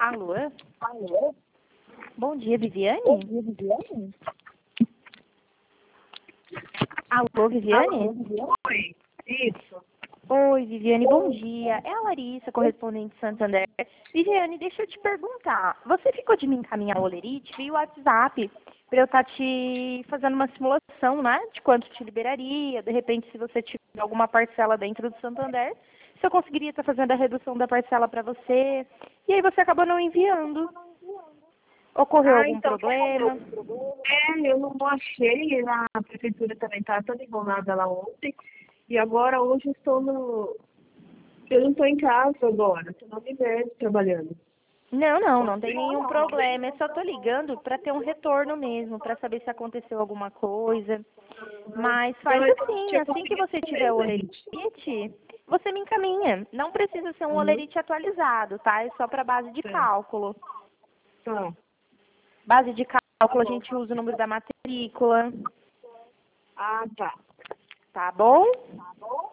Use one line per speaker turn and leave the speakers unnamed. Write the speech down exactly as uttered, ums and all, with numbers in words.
Alô?
Alô?
Bom dia, Viviane?
Bom dia, Viviane?
Alô, Viviane?
Alô, Viviane? Oi, isso.
Oi, Viviane, bom dia. É a Larissa, correspondente de Santander. Viviane, deixa eu te perguntar. Você ficou de me encaminhar o Olerite via WhatsApp para eu estar te fazendo uma simulação, né? De quanto te liberaria, de repente, se você tiver alguma parcela dentro do Santander, se eu conseguiria estar fazendo a redução da parcela para você. E aí você acabou não enviando. Ocorreu
Ah,
algum
então,
problema?
é, eu não achei, a prefeitura também estava toda enrolada lá ontem, e agora hoje eu estou no... Eu não estou em casa agora, estou no universo trabalhando.
Não, não, não tem nenhum problema. Eu só tô ligando para ter um retorno mesmo, para saber se aconteceu alguma coisa. Mas faz
Então, eu
assim,
tinha
assim que
conseguido
você tiver o
mesmo,
olerite, você me encaminha. Não precisa ser um
Uhum.
olerite atualizado, tá? É só para base de
Tá.
cálculo.
Tá.
Base de
Tá
cálculo a
bom.
gente usa o número da matrícula,
Ah, tá.
tá bom?